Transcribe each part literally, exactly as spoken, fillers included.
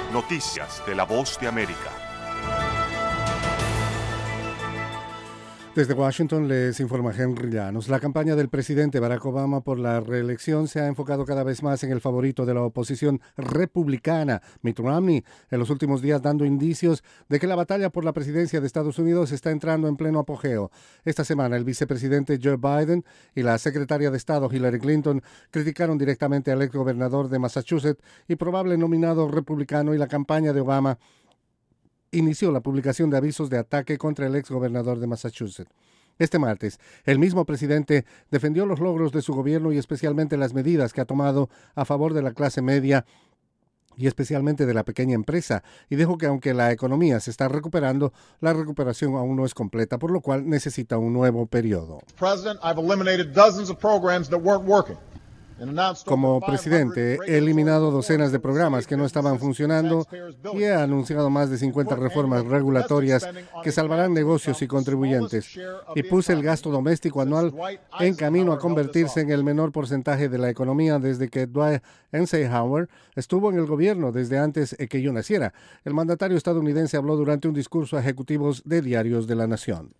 Noticias de la Voz de América. Desde Washington les informa Henry Llanos. La campaña del presidente Barack Obama por la reelección se ha enfocado cada vez más en el favorito de la oposición republicana, Mitt Romney, en los últimos días dando indicios de que la batalla por la presidencia de Estados Unidos está entrando en pleno apogeo. Esta semana el vicepresidente Joe Biden y la secretaria de Estado Hillary Clinton criticaron directamente al exgobernador de Massachusetts y probable nominado republicano, y la campaña de Obama inició la publicación de avisos de ataque contra el exgobernador de Massachusetts. Este martes, el mismo presidente defendió los logros de su gobierno y especialmente las medidas que ha tomado a favor de la clase media y especialmente de la pequeña empresa, y dijo que aunque la economía se está recuperando, la recuperación aún no es completa, por lo cual necesita un nuevo periodo. President, I've eliminated dozens of programs that weren't working. Como presidente, he eliminado docenas de programas que no estaban funcionando y he anunciado más de cincuenta reformas regulatorias que salvarán negocios y contribuyentes. Y puse el gasto doméstico anual en camino a convertirse en el menor porcentaje de la economía desde que Dwight Eisenhower estuvo en el gobierno, desde antes de que yo naciera. El mandatario estadounidense habló durante un discurso a ejecutivos de diarios de la nación.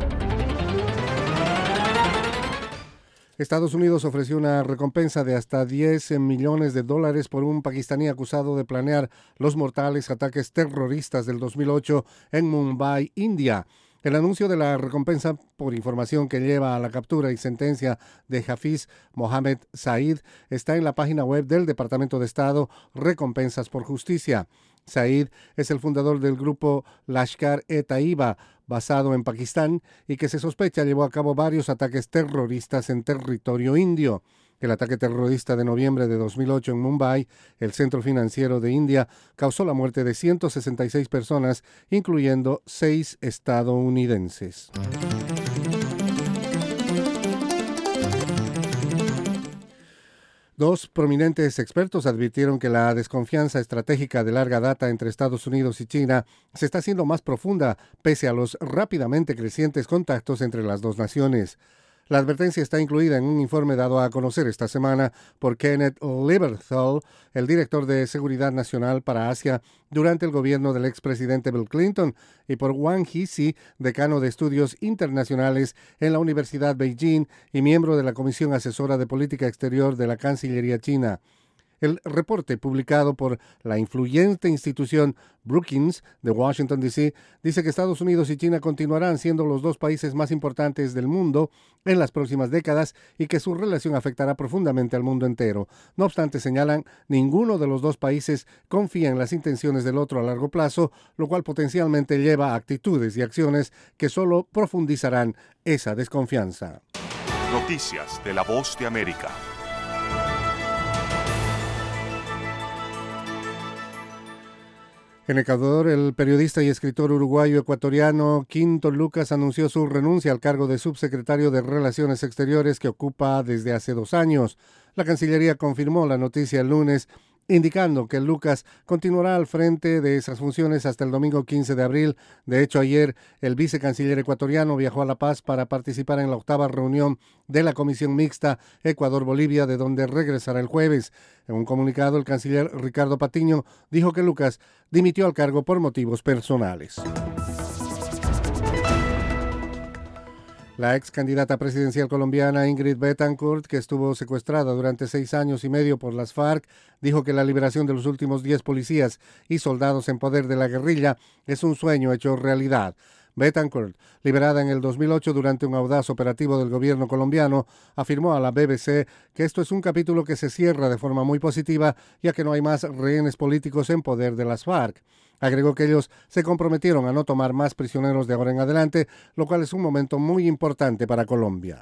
Estados Unidos ofreció una recompensa de hasta diez millones de dólares por un pakistaní acusado de planear los mortales ataques terroristas del dos mil ocho en Mumbai, India. El anuncio de la recompensa por información que lleva a la captura y sentencia de Hafiz Mohammed Saeed está en la página web del Departamento de Estado Recompensas por Justicia. Saeed es el fundador del grupo Lashkar-e-Taiba, basado en Pakistán, y que se sospecha llevó a cabo varios ataques terroristas en territorio indio. El ataque terrorista de noviembre de dos mil ocho en Mumbai, el centro financiero de India, causó la muerte de ciento sesenta y seis personas, incluyendo seis estadounidenses. Dos prominentes expertos advirtieron que la desconfianza estratégica de larga data entre Estados Unidos y China se está haciendo más profunda pese a los rápidamente crecientes contactos entre las dos naciones. La advertencia está incluida en un informe dado a conocer esta semana por Kenneth Lieberthal, el director de Seguridad Nacional para Asia durante el gobierno del expresidente Bill Clinton, y por Wang Hixi, decano de Estudios Internacionales en la Universidad Beijing y miembro de la Comisión Asesora de Política Exterior de la Cancillería China. El reporte publicado por la influyente institución Brookings de Washington, D C dice que Estados Unidos y China continuarán siendo los dos países más importantes del mundo en las próximas décadas y que su relación afectará profundamente al mundo entero. No obstante, señalan, ninguno de los dos países confía en las intenciones del otro a largo plazo, lo cual potencialmente lleva a actitudes y acciones que solo profundizarán esa desconfianza. Noticias de la Voz de América. En Ecuador, el periodista y escritor uruguayo ecuatoriano Quinto Lucas anunció su renuncia al cargo de subsecretario de Relaciones Exteriores que ocupa desde hace dos años. La Cancillería confirmó la noticia el lunes, indicando que Lucas continuará al frente de esas funciones hasta el domingo quince de abril. De hecho, ayer el vicecanciller ecuatoriano viajó a La Paz para participar en la octava reunión de la Comisión Mixta Ecuador-Bolivia, de donde regresará el jueves. En un comunicado, el canciller Ricardo Patiño dijo que Lucas dimitió al cargo por motivos personales. La ex candidata presidencial colombiana Ingrid Betancourt, que estuvo secuestrada durante seis años y medio por las FARC, dijo que la liberación de los últimos diez policías y soldados en poder de la guerrilla es un sueño hecho realidad. Betancourt, liberada en el dos mil ocho durante un audaz operativo del gobierno colombiano, afirmó a la B B C que esto es un capítulo que se cierra de forma muy positiva, ya que no hay más rehenes políticos en poder de las FARC. Agregó que ellos se comprometieron a no tomar más prisioneros de ahora en adelante, lo cual es un momento muy importante para Colombia.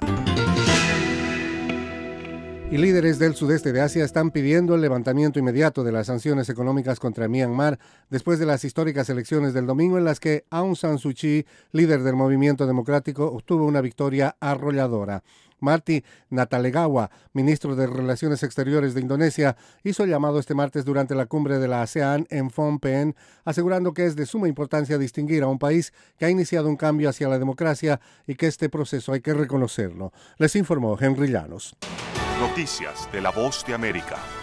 Y líderes del sudeste de Asia están pidiendo el levantamiento inmediato de las sanciones económicas contra Myanmar después de las históricas elecciones del domingo en las que Aung San Suu Kyi, líder del movimiento democrático, obtuvo una victoria arrolladora. Marty Natalegawa, ministro de Relaciones Exteriores de Indonesia, hizo el llamado este martes durante la cumbre de la ASEAN en Phnom Penh, asegurando que es de suma importancia distinguir a un país que ha iniciado un cambio hacia la democracia y que este proceso hay que reconocerlo. Les informó Henry Llanos. Noticias de la Voz de América.